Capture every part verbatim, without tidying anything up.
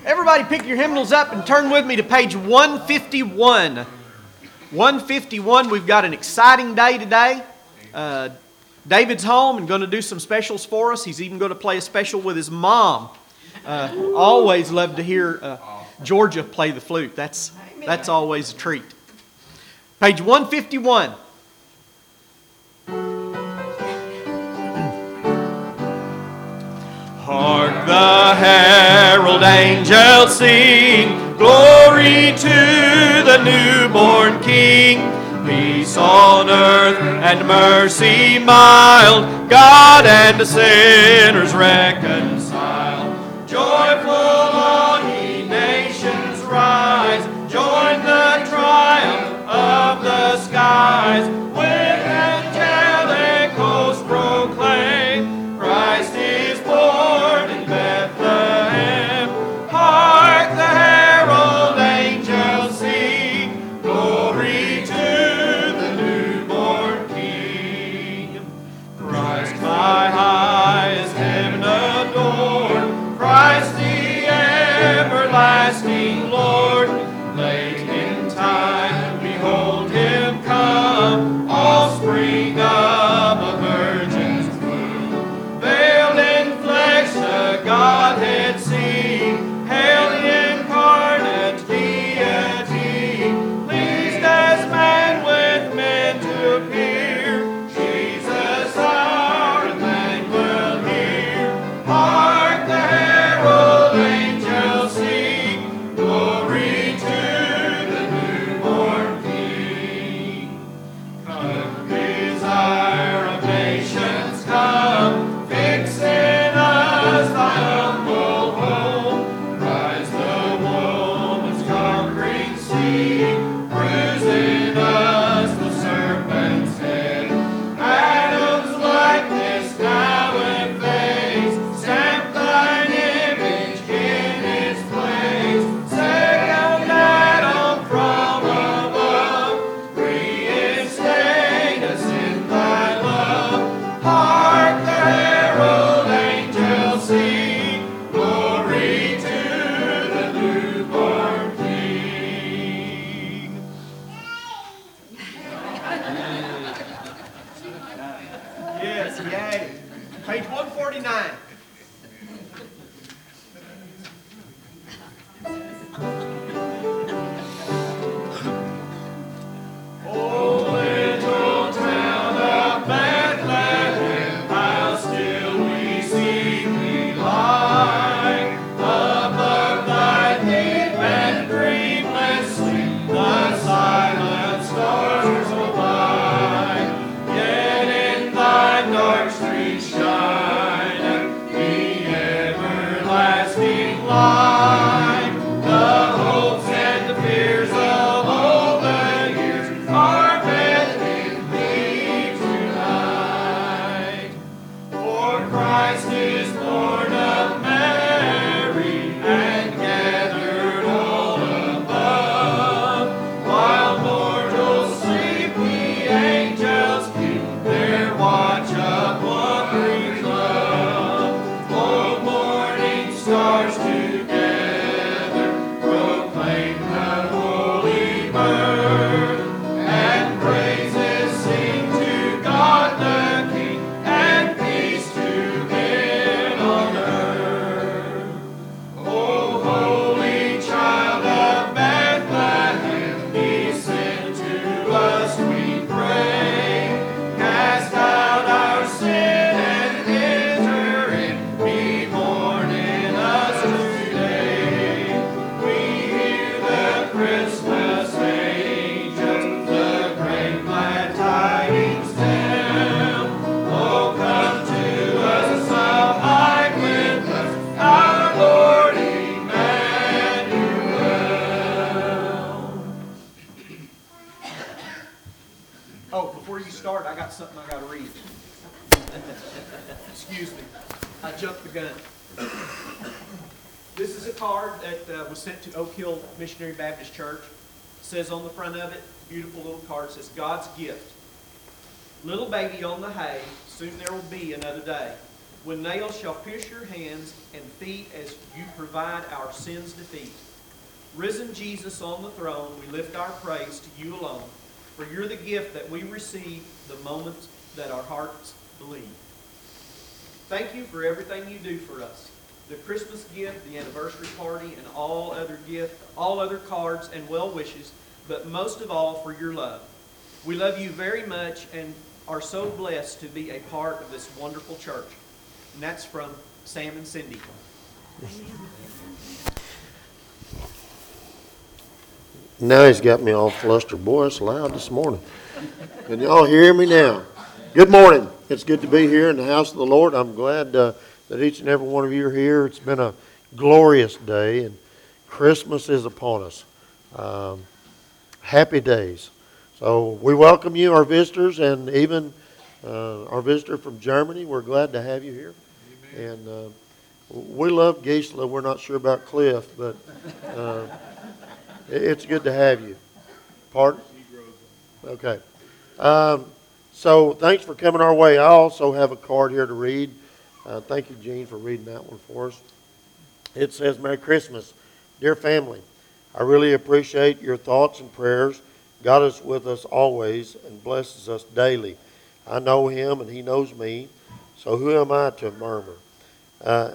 Everybody pick your hymnals up and turn with me to page one fifty-one. one fifty-one, we've got an exciting day today. Uh, David's home and going to do some specials for us. He's even going to play a special with his mom. Uh, always love to hear uh, Georgia play the flute. That's, that's always a treat. Page one fifty-one. Hark the herald angels sing, glory to the newborn King. Peace on earth and mercy mild, God and the sinners reconcile. Joyful all ye nations rise, join the triumph of the skies. With angelic hosts proclaim, Christ is born in Bethlehem. Hark the herald angels sing, glory to the newborn King. Christ my highest heaven adored, Christ the everlasting Lord. Late in time behold him come, offspring of a virgin's womb. Veiled in flesh the Godhead see, hail the incarnate deity. Pleased as man with men to appear, Jesus our Emmanuel here. Hark the herald angels sing, glory to the newborn King. Come, desire of nations, come, fix in us thy humble home. Rise the woman's conquering seed, bruise in us the serpent's head. Adam's likeness now efface, stamp thine image in its place. Second Adam from above, reinstate us in thy love. Hark the herald angels sing, glory to the newborn King. Yes, yay. Page one forty-nine. Oh, little town of Bethlehem, how still we see thee lie. Above thy deep and dreamless sleep, the silent stars go by. Yet in thy dark streets shine the everlasting light. The hopes and the fears of all the years are met in thee tonight. For Christ is born of Mary and gathered all above. While mortals sleep, the angels keep their watch of wondering love. Oh, morning stars together proclaim the holy birth, and praises sing to God the King, and peace to men on earth. O holy child of Bethlehem, be sent to us, we pray. Cast out our sin and enter in, be born in us today. We hear the Christmas angels, the great glad tidings tell. Oh, come to us, abide with us, our Lord Emmanuel. Oh, before you start, I got something I got to read. Excuse me. I jumped the gun. This is a card that uh, was sent to Oak Hill Missionary Baptist Church. It says on the front of it, beautiful little card, it says, God's gift. Little baby on the hay, soon there will be another day. When nails shall pierce your hands and feet as you provide our sins' defeat. Risen Jesus on the throne, we lift our praise to you alone, for you're the gift that we receive the moment that our hearts believe. Thank you for everything you do for us. The Christmas gift, the anniversary party, and all other gifts, all other cards and well wishes, but most of all for your love. We love you very much and are so blessed to be a part of this wonderful church. And that's from Sam and Cindy. Now he's got me all flustered. Boy, it's loud this morning. Can y'all hear me now? Good morning. It's good to be here in the house of the Lord. I'm glad uh, that each and every one of you are here. It's been a glorious day, and Christmas is upon us. Um, happy days. So we welcome you, our visitors, and even uh, our visitor from Germany. We're glad to have you here. Amen. And uh, we love Gisela. We're not sure about Cliff, but uh, it's good to have you. Pardon? Okay. Um, so thanks for coming our way. I also have a card here to read. Uh, thank you, Gene, for reading that one for us. It says, Merry Christmas, dear family. I really appreciate your thoughts and prayers. God is with us always and blesses us daily. I know him and he knows me, so who am I to murmur? Uh,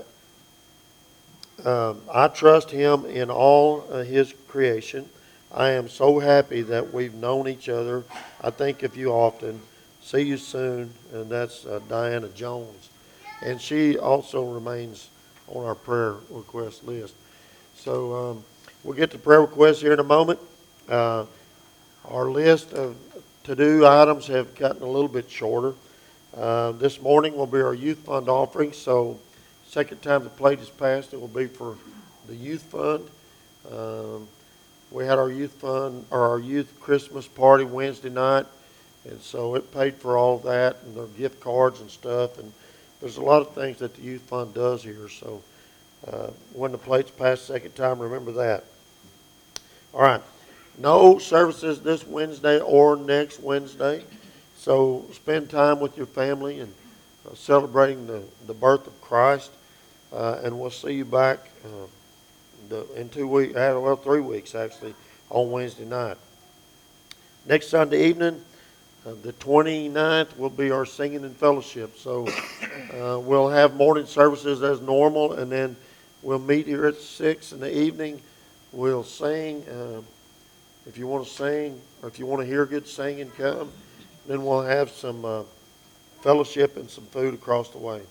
um, I trust him in all uh, his creation. I am so happy that we've known each other. I think of you often. See you soon. And that's uh, Diana Jones. And she also remains on our prayer request list. So um, we'll get to prayer requests here in a moment. Uh, our list of to-do items have gotten a little bit shorter. Uh, this morning will be our youth fund offering. So second time the plate is passed, it will be for the youth fund. Um, we had our youth fund or our youth Christmas party Wednesday night, and so it paid for all that and the gift cards and stuff. And there's a lot of things that the youth fund does here. So uh, when the plate's passed second time, remember that. All right. No services this Wednesday or next Wednesday. So spend time with your family and uh, celebrating the, the birth of Christ. Uh, and we'll see you back uh, the, in two weeks, well, three weeks actually, on Wednesday night. Next Sunday evening, uh, the twenty-ninth, will be our singing and fellowship. So uh, we'll have morning services as normal, and then we'll meet here at six in the evening. We'll sing. Uh, if you want to sing, or if you want to hear good singing, come. Then we'll have some uh, fellowship and some food across the way.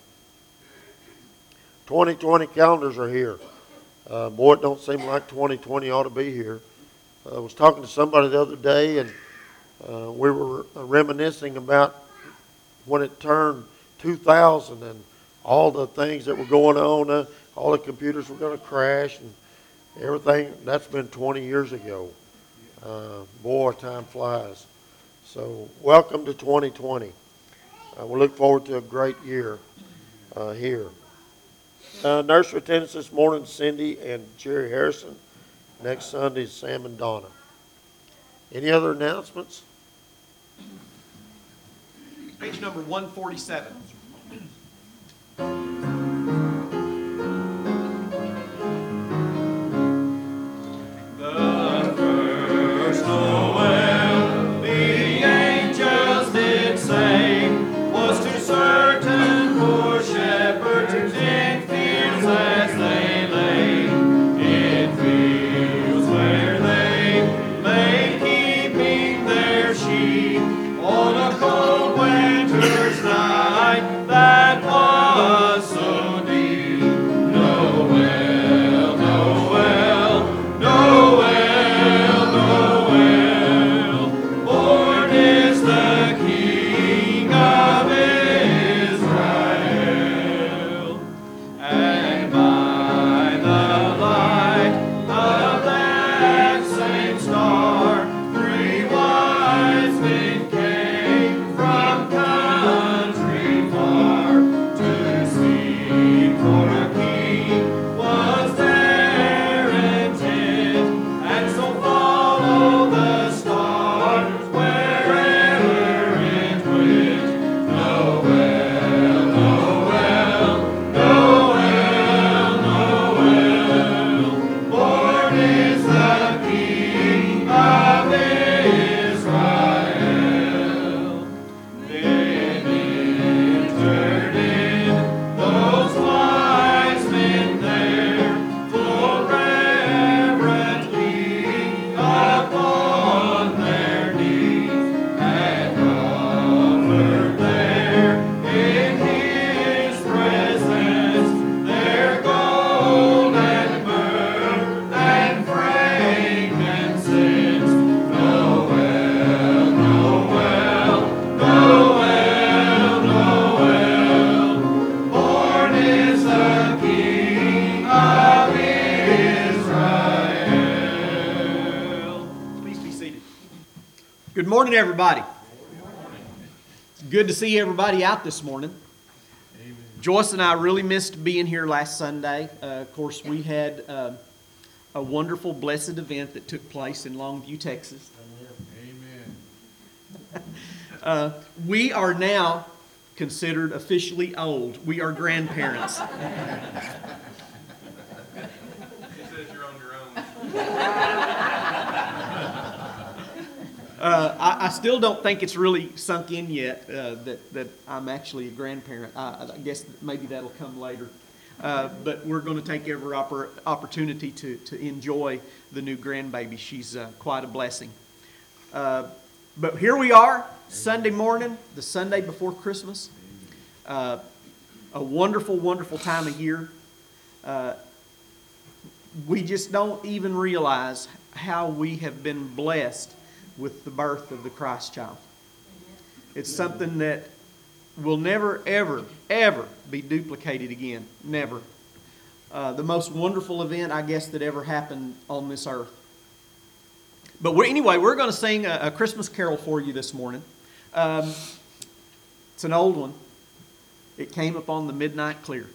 twenty twenty calendars are here. Uh, boy, it don't seem like twenty twenty ought to be here. I was talking to somebody the other day, and uh, we were reminiscing about when it turned two thousand and all the things that were going on. Uh, all the computers were going to crash and everything. That's been twenty years ago. Uh, boy, time flies. So welcome to twenty twenty. Uh, we look forward to a great year uh, here. Uh, nursery attendance this morning, Cindy and Jerry Harrison. Next Sunday is Sam and Donna. Any other announcements? Page number one forty-seven. On a cold winter's night that was Good morning, everybody. It's good to see everybody out this morning. Joyce and I really missed being here last Sunday. Uh, of course, we had uh, a wonderful, blessed event that took place in Longview, Texas. Amen. uh, we are now considered officially old. We are grandparents. He says you're on your own. Uh, I, I still don't think it's really sunk in yet uh, that, that I'm actually a grandparent. I, I guess maybe that'll come later. Uh, but we're going to take every oppor- opportunity to, to enjoy the new grandbaby. She's uh, quite a blessing. Uh, but here we are, Sunday morning, the Sunday before Christmas. Uh, a wonderful, wonderful time of year. Uh, we just don't even realize how we have been blessed with the birth of the Christ child. It's something that will never, ever, ever be duplicated again. Never. Uh, the most wonderful event, I guess, that ever happened on this earth. But we're, anyway, we're going to sing a, a Christmas carol for you this morning. Um, it's an old one. It came upon the midnight clear.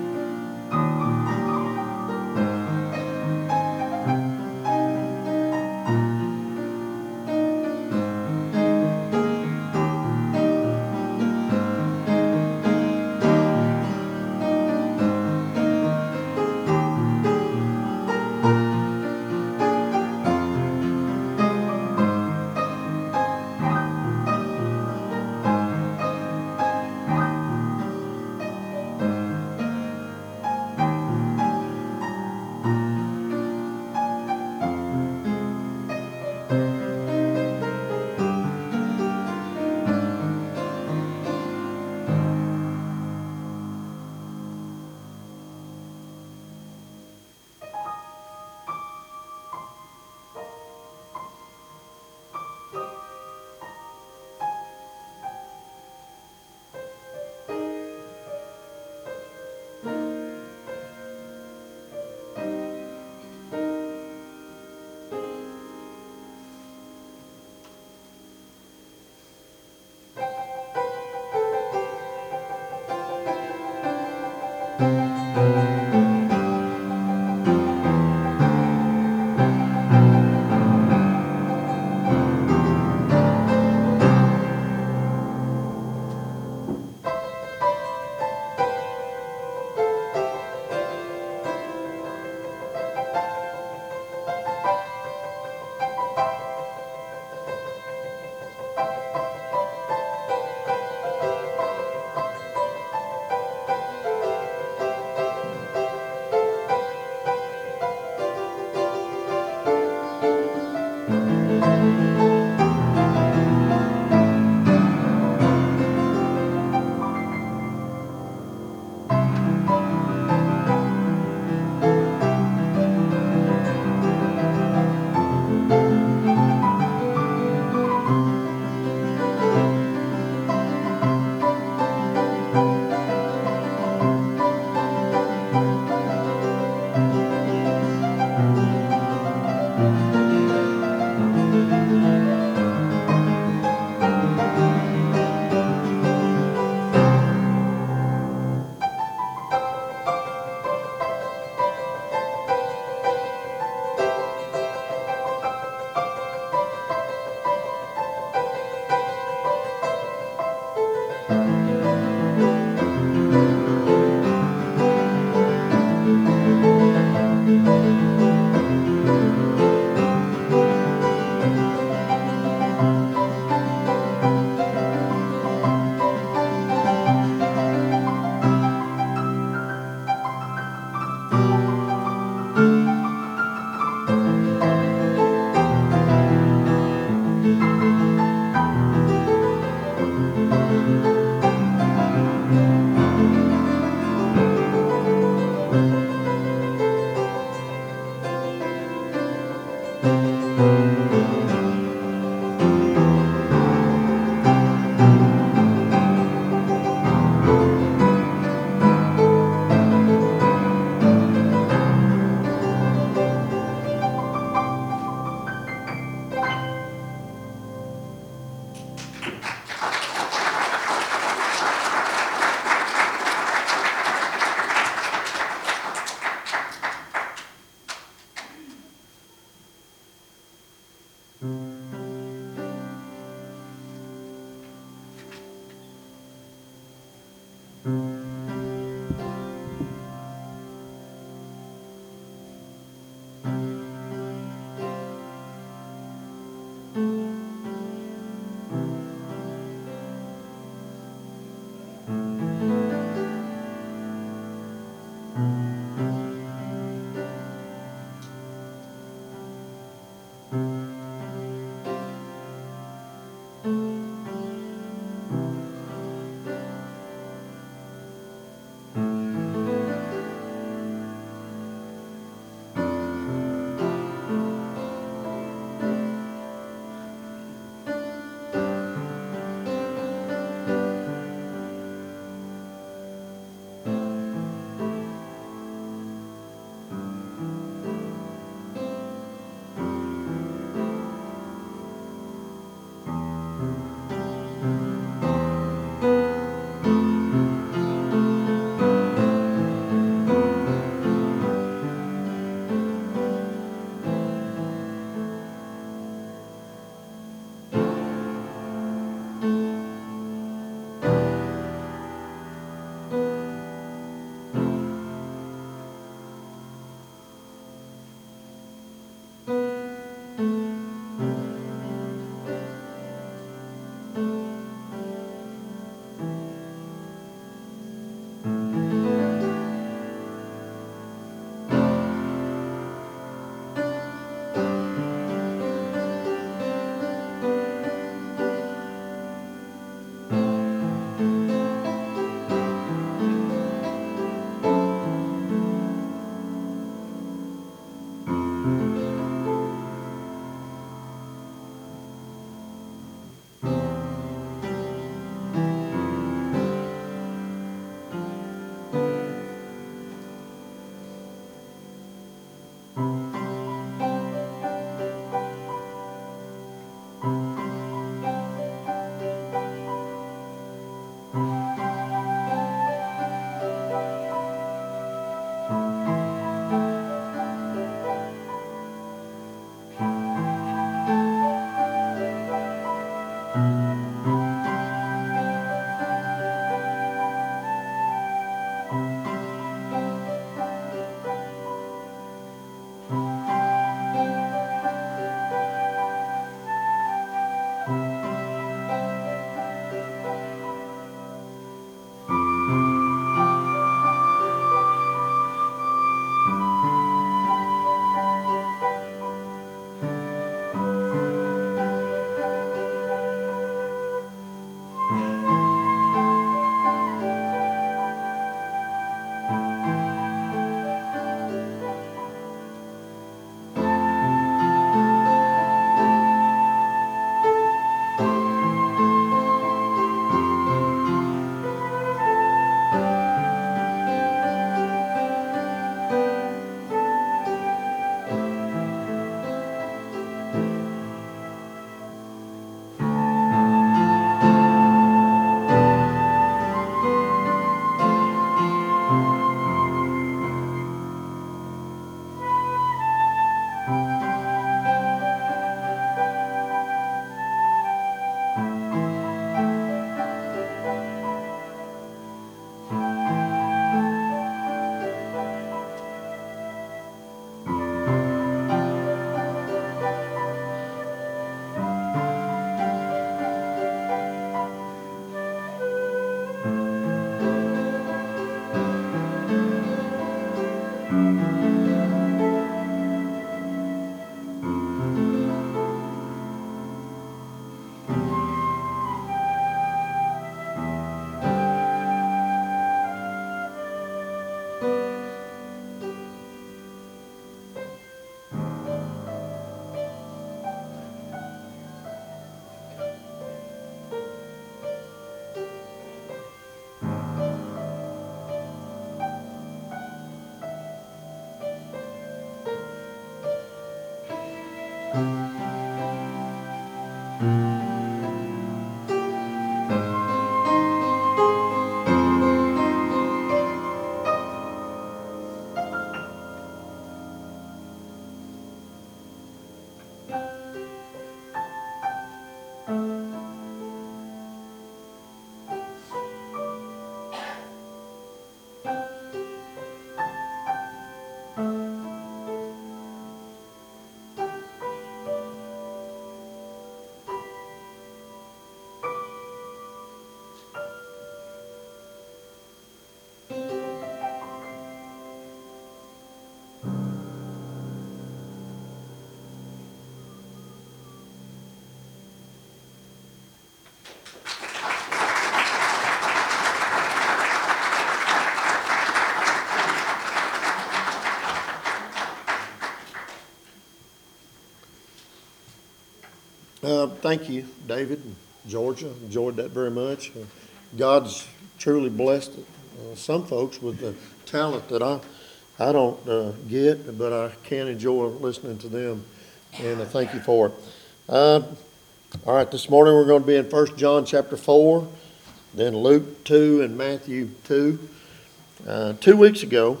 Uh, thank you, David and Georgia. Enjoyed that very much. Uh, God's truly blessed uh, some folks with the talent that I I don't uh, get, but I can enjoy listening to them, and I thank you for it. Uh, all right, this morning we're going to be in First John chapter four, then Luke two and Matthew two. Uh, two weeks ago,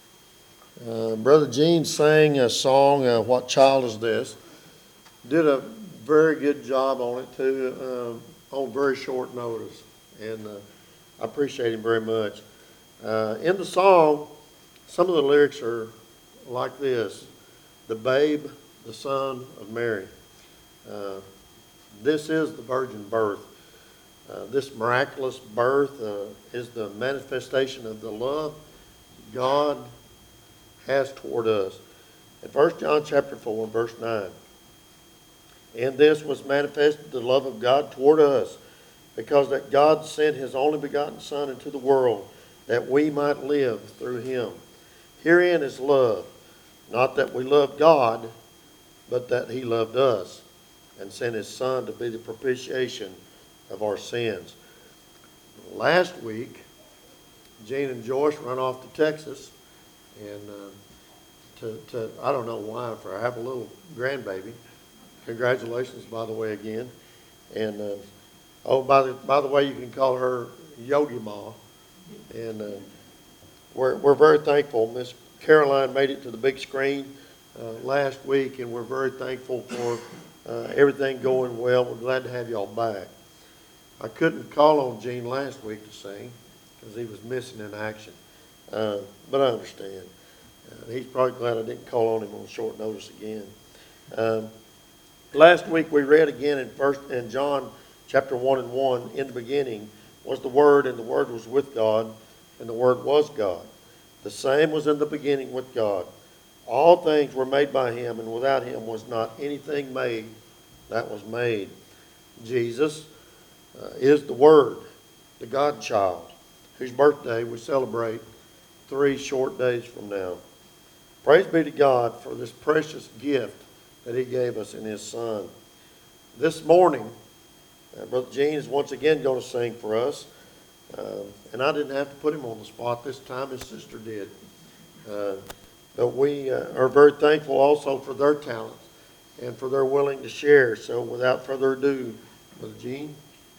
uh, Brother Gene sang a song, uh, What Child Is This? Did a very good job on it too, uh, on very short notice, and uh, I appreciate him very much. Uh, in the song, some of the lyrics are like this: the babe, the son of Mary. Uh, this is the virgin birth. Uh, this miraculous birth uh, is the manifestation of the love God has toward us. In First John chapter four, verse nine, in this was manifested the love of God toward us, because that God sent his only begotten Son into the world, that we might live through him. Herein is love, not that we loved God, but that he loved us, and sent his Son to be the propitiation of our sins. Last week, Gene and Joyce run off to Texas, and uh, to, to, I don't know why, for I have a little grandbaby. Congratulations, by the way, again. And, uh, oh, by the, by the way, you can call her Yogi Ma. And uh, we're, we're very thankful. Miss Caroline made it to the big screen uh, last week, and we're very thankful for uh, everything going well. We're glad to have y'all back. I couldn't call on Gene last week to sing because he was missing in action. Uh, but I understand. Uh, he's probably glad I didn't call on him on short notice again. Um, last week we read again in first in John chapter one and one, in the beginning was the Word, and the Word was with God, and the Word was God. The same was in the beginning with God. All things were made by him, and without him was not anything made that was made. Jesus uh, is the Word, the God child, whose birthday we celebrate three short days from now. Praise be to God for this precious gift that he gave us in his Son. This morning, uh, Brother Gene is once again going to sing for us. Uh, and I didn't have to put him on the spot this time, his sister did. Uh, but we uh, are very thankful also for their talents and for their willing to share. So without further ado, Brother Gene.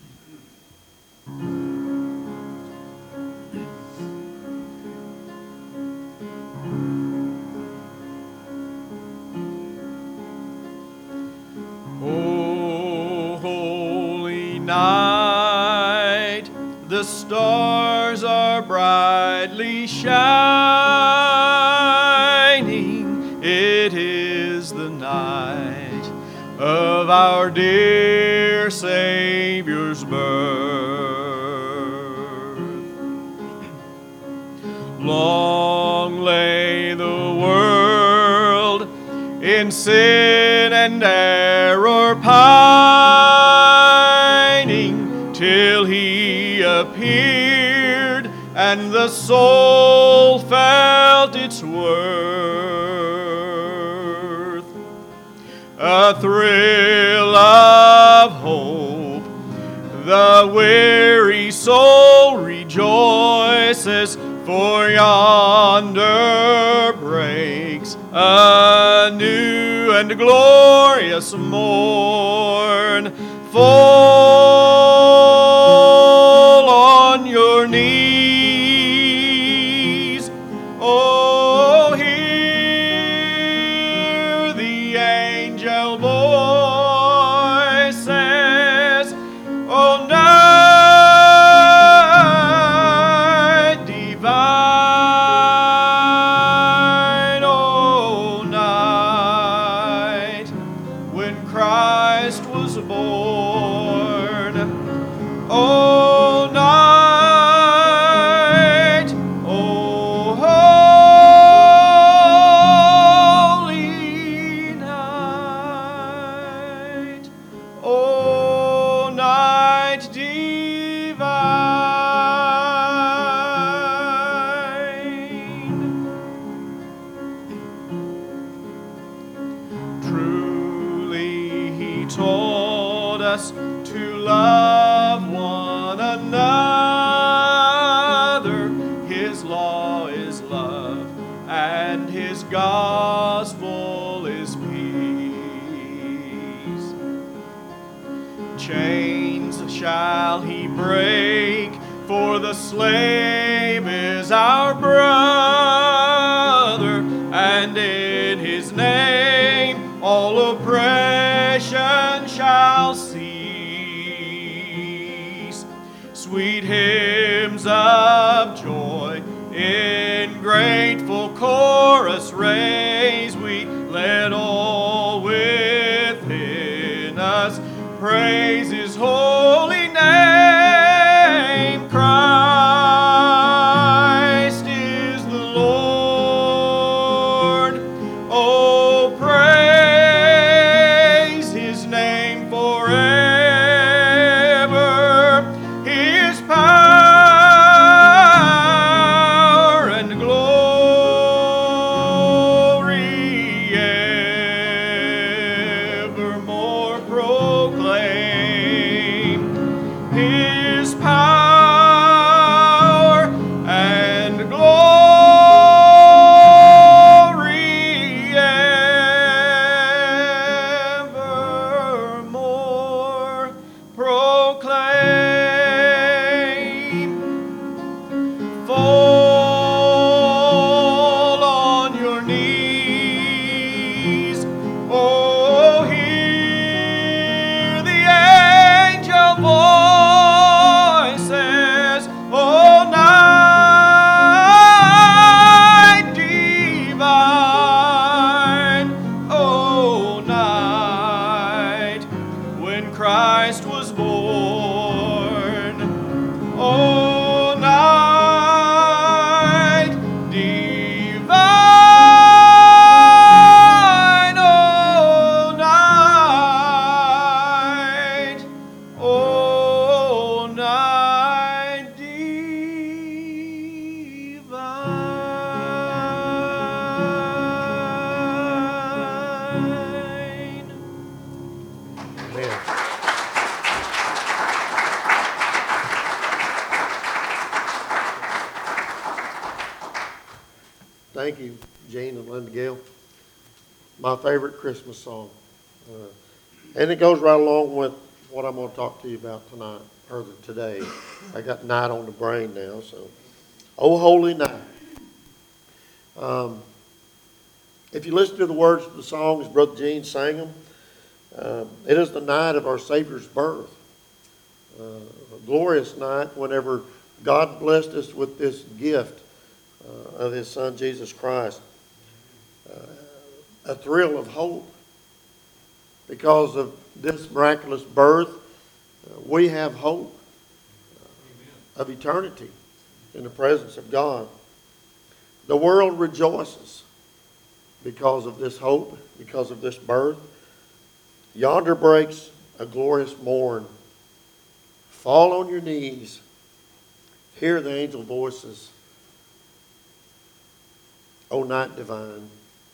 Oh, holy night, the stars are brightly shining. It is the night of our dear Savior's birth. Long lay the world in sin and error pining, till he appeared and the soul felt its worth. A thrill of hope, the weary soul rejoices, for yonder breaks a new and glorious morn. Fall on your knees. Oh, hear the angel voices. Oh, night divine, oh, night when Christ was born. Oh, night, oh, holy night, oh, night divine. Truly he taught us to love one another. His law is love, and His gospel is peace. Chains shall He break, for the slave is our brother, and in His name all oppression shall cease. Sweet hymns of joy in grateful chorus raise we, let all within us praise His holy name. Christ is the Lord. Oh, praise His name forever. His power and glory evermore proclaim. His power and glory evermore proclaim. Fall on your knees. Oh, hear the angel voices. Oh, night divine. Oh, night when Christ was born. Oh, night divine. Oh, night. Oh, night divine. Amen. Thank you, Gene and Linda Gale. My favorite Christmas song. Uh, and it goes right along with what I'm going to talk to you about tonight, or today. I got night on the brain now, so. Oh, holy night. Um, if you listen to the words of the songs, Brother Gene sang them. Uh, it is the night of our Savior's birth. Uh, a glorious night whenever God blessed us with this gift uh, of His Son, Jesus Christ. Uh, a thrill of hope. Because of this miraculous birth, uh, we have hope uh, of eternity in the presence of God. The world rejoices because of this hope, because of this birth. Yonder breaks a glorious morn. Fall on your knees. Hear the angel voices. O night divine.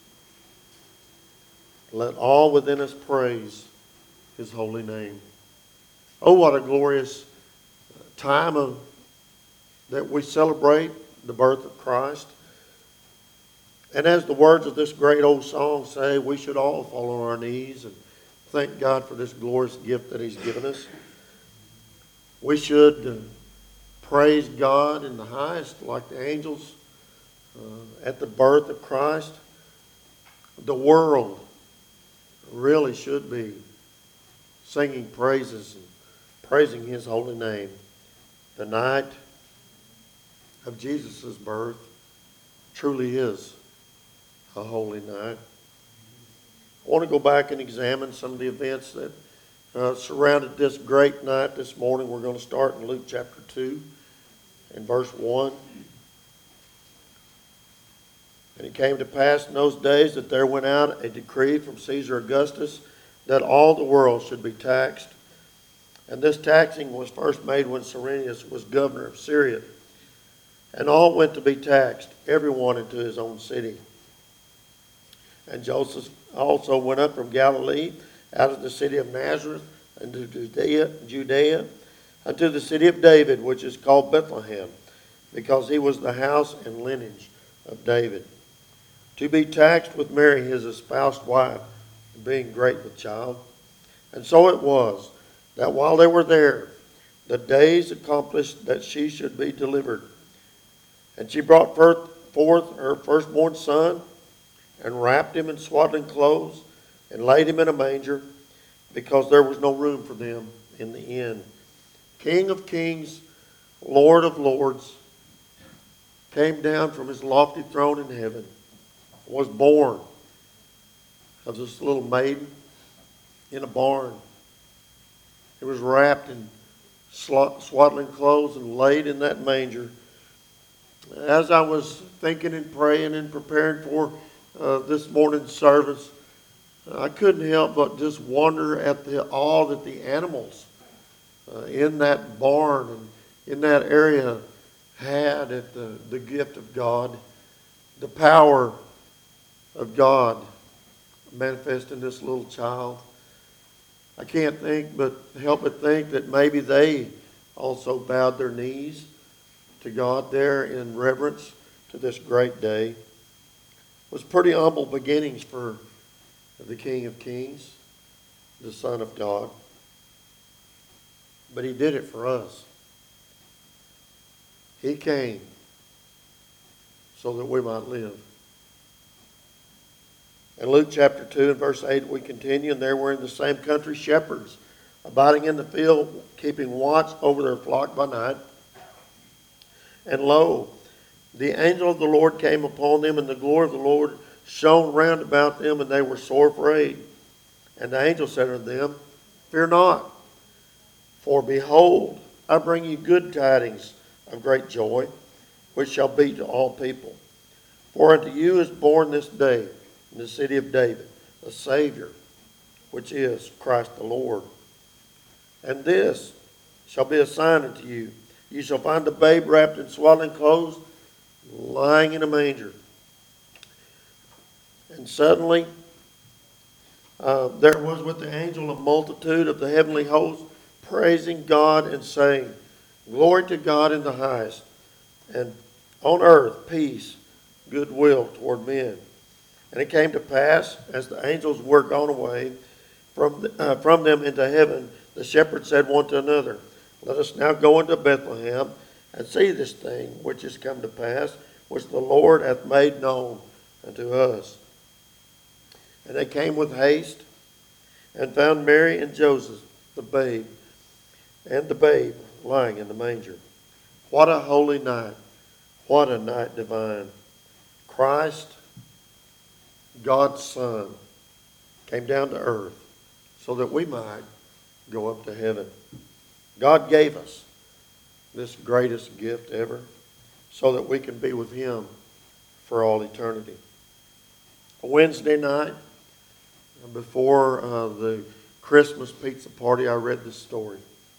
Let all within us praise His holy name. Oh, what a glorious time of, that we celebrate the birth of Christ. And as the words of this great old song say, we should all fall on our knees and thank God for this glorious gift that He's given us. We should uh, praise God in the highest, like the angels, uh, at the birth of Christ. The world really should be singing praises and praising His holy name. The night of Jesus' birth truly is a holy night. I want to go back and examine some of the events that uh, surrounded this great night this morning. We're going to start in Luke chapter two and verse one. And it came to pass in those days that there went out a decree from Caesar Augustus that all the world should be taxed. And this taxing was first made when Cyrenius was governor of Syria. And all went to be taxed, everyone into his own city. And Joseph also went up from Galilee, out of the city of Nazareth, and to Judea, Judea, unto the city of David, which is called Bethlehem, because he was the house and lineage of David, to be taxed with Mary his espoused wife, being great with child. And so it was, that while they were there, the days accomplished that she should be delivered. And she brought forth her firstborn son, and wrapped him in swaddling clothes, and laid him in a manger, because there was no room for them in the inn. King of kings, Lord of lords, came down from his lofty throne in heaven, was born of this little maiden in a barn. He was wrapped in swaddling clothes and laid in that manger. As I was thinking and praying and preparing for uh, this morning's service, I couldn't help but just wonder at the all that the animals uh, in that barn and in that area had at the, the gift of God, the power of God manifest in this little child. I can't think but help but think that maybe they also bowed their knees to God there in reverence to this great day. It was pretty humble beginnings for the King of Kings, the Son of God. But he did it for us. He came so that we might live. In Luke chapter two and verse eight we continue, and there were in the same country shepherds, abiding in the field, keeping watch over their flock by night. And lo, the angel of the Lord came upon them, and the glory of the Lord shone round about them, and they were sore afraid. And the angel said unto them, Fear not, for behold, I bring you good tidings of great joy, which shall be to all people. For unto you is born this day in the city of David a Savior, which is Christ the Lord. And this shall be a sign unto you. You shall find a babe wrapped in swaddling clothes, lying in a manger. And suddenly uh, there was with the angel a multitude of the heavenly host, praising God and saying, Glory to God in the highest, and on earth peace, goodwill toward men. And it came to pass, as the angels were gone away from, the, uh, from them into heaven, the shepherds said one to another, Let us now go into Bethlehem, and see this thing which is come to pass, which the Lord hath made known unto us. And they came with haste, and found Mary and Joseph, the babe, and the babe lying in the manger. What a holy night. What a night divine. Christ, God's Son, came down to earth so that we might go up to heaven. God gave us this greatest gift ever so that we can be with him for all eternity. A Wednesday night, before uh, the Christmas pizza party, I read this story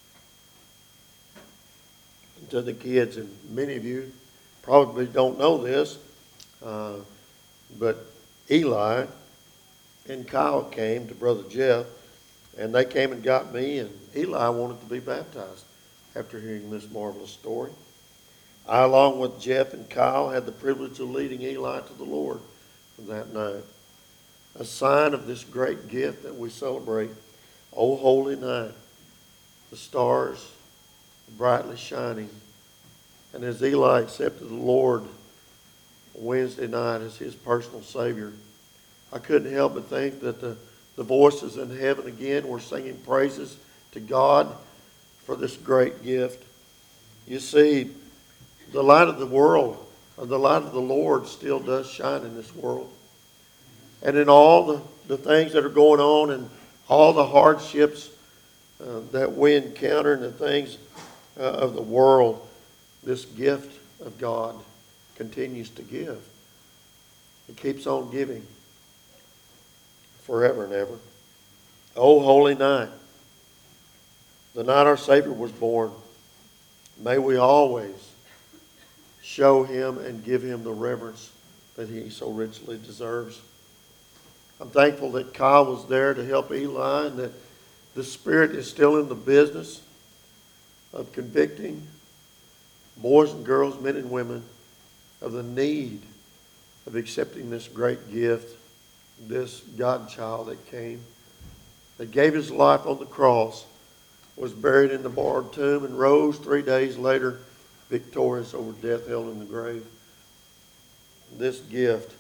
to the kids, and many of you probably don't know this, uh, but Eli and Kyle came to Brother Jeff, and they came and got me, and Eli wanted to be baptized after hearing this marvelous story. I, along with Jeff and Kyle, had the privilege of leading Eli to the Lord that night. A sign of this great gift that we celebrate. O holy night, the stars brightly shining. And as Eli accepted the Lord Wednesday night as his personal Savior, I couldn't help but think that the, the voices in heaven again were singing praises to God for this great gift. You see, the light of the world, or the light of the Lord, still does shine in this world. And in all the, the things that are going on and all the hardships uh, that we encounter and the things uh, of the world, this gift of God continues to give. It keeps on giving forever and ever. O holy night, the night our Savior was born, may we always show him and give him the reverence that he so richly deserves. I'm thankful that Kyle was there to help Eli, and that The Spirit is still in the business of convicting boys and girls, men and women, of the need of accepting this great gift, this God-child that came, that gave his life on the cross, was buried in the borrowed tomb, and rose three days later victorious over death, hell, and the grave. This gift,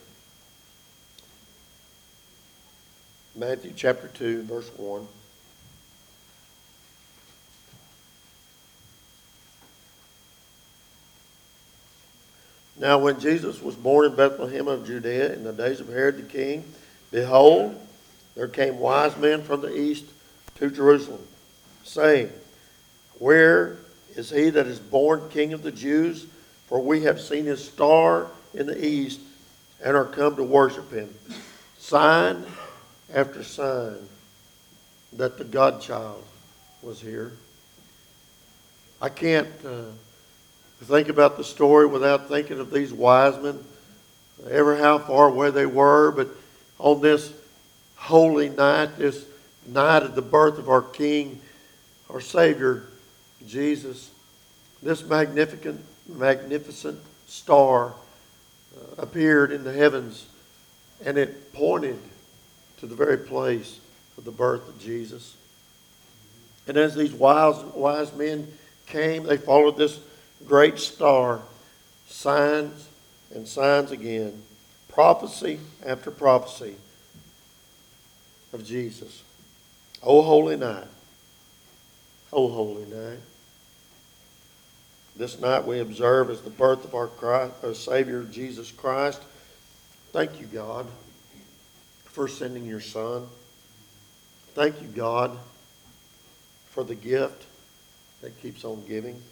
Matthew chapter two, verse one. Now when Jesus was born in Bethlehem of Judea in the days of Herod the king, behold, there came wise men from the east to Jerusalem, saying, Where is he that is born King of the Jews? For we have seen his star in the east and are come to worship him. Sign after sign that the God-child was here. I can't uh, think about the story without thinking of these wise men, ever how far away they were, but on this holy night, this night of the birth of our King, our Savior, Jesus, this magnificent, magnificent star uh, appeared in the heavens, and it pointed to the very place of the birth of Jesus. And as these wise, wise men came, they followed this great star, signs and signs again, prophecy after prophecy of Jesus. O holy night, O holy night. This night we observe as the birth of our Christ, our Savior Jesus Christ. Thank you, God, for sending your Son. Thank you, God, for the gift that keeps on giving.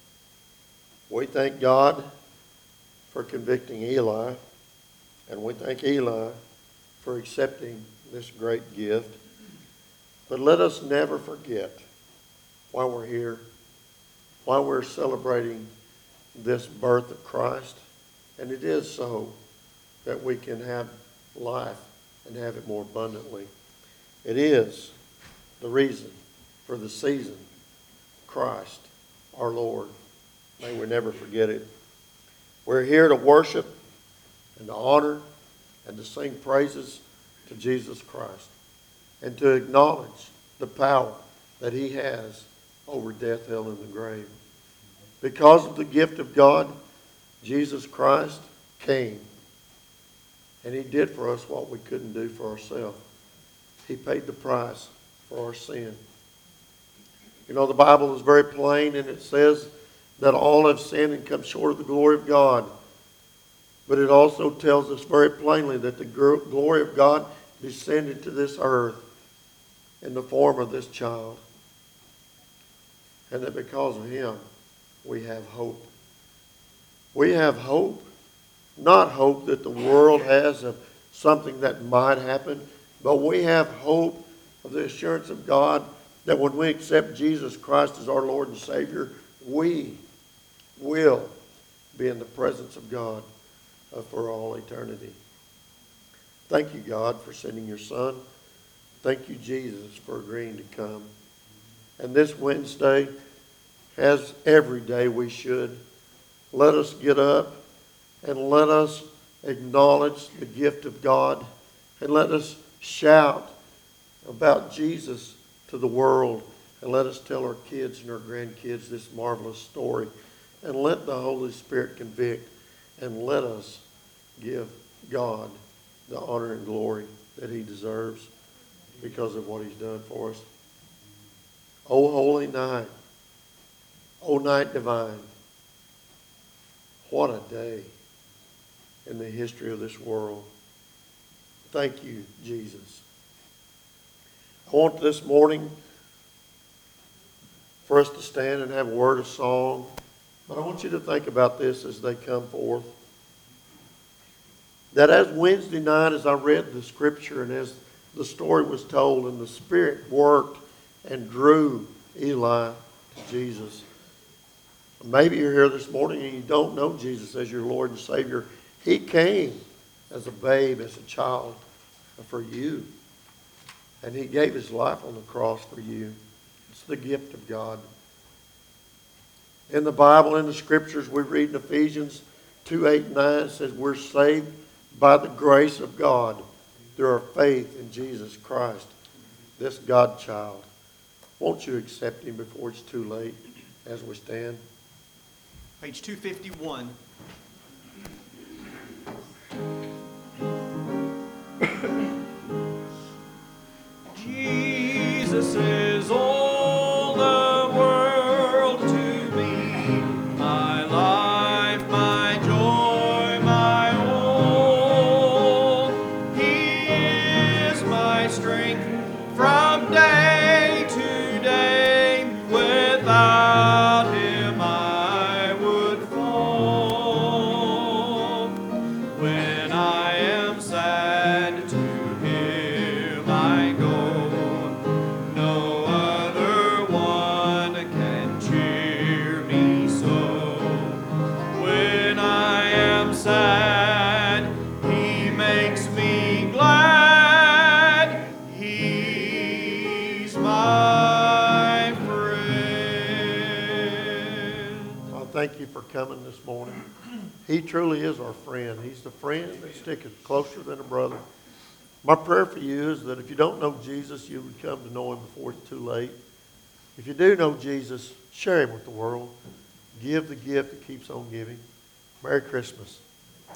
We thank God for convicting Eli, and we thank Eli for accepting this great gift. But let us never forget why we're here, why we're celebrating this birth of Christ. And it is so that we can have life and have it more abundantly. It is the reason for the season, Christ, our Lord. May we never forget it. We're here to worship and to honor and to sing praises to Jesus Christ and to acknowledge the power that he has over death, hell, and the grave. Because of the gift of God, Jesus Christ came, and he did for us what we couldn't do for ourselves. He paid the price for our sin. You know, the Bible is very plain, and it says that all have sinned and come short of the glory of God. But it also tells us very plainly that the glory of God descended to this earth in the form of this child. And that because of him, we have hope. We have hope, not hope that the world has of something that might happen, but we have hope of the assurance of God that when we accept Jesus Christ as our Lord and Savior, we will be in the presence of God for all eternity. Thank you, God, for sending your Son. Thank you, Jesus, for agreeing to come. And this Wednesday, as every day we should, let us get up and let us acknowledge the gift of God, and let us shout about Jesus to the world, and let us tell our kids and our grandkids this marvelous story, and let the Holy Spirit convict, and let us give God the honor and glory that he deserves because of what he's done for us. O holy night, O night divine, what a day in the history of this world. Thank you, Jesus. I want this morning for us to stand and have a word of song, but I want you to think about this as they come forth. That as Wednesday night, as I read the scripture and as the story was told and the Spirit worked and drew Eli to Jesus. Maybe you're here this morning and you don't know Jesus as your Lord and Savior. He came as a babe, as a child for you. And he gave his life on the cross for you. It's the gift of God. In the Bible, in the Scriptures, we read in Ephesians two, eight, and nine, it says we're saved by the grace of God through our faith in Jesus Christ, this God child. Won't you accept him before it's too late as we stand? Page two fifty-one. Jesus is all the world to me, my life, my joy, my all. He is my strength from day to day. Without him I would fall. When I am sad, to him I go. No other one can cheer me so. When I am sad, he makes me glad. He's my friend. I thank you for coming this morning. He truly is our friend. He's the friend that sticketh closer than a brother. My prayer for you is that if you don't know Jesus, you would come to know him before it's too late. If you do know Jesus, share him with the world. Give the gift that keeps on giving. Merry Christmas.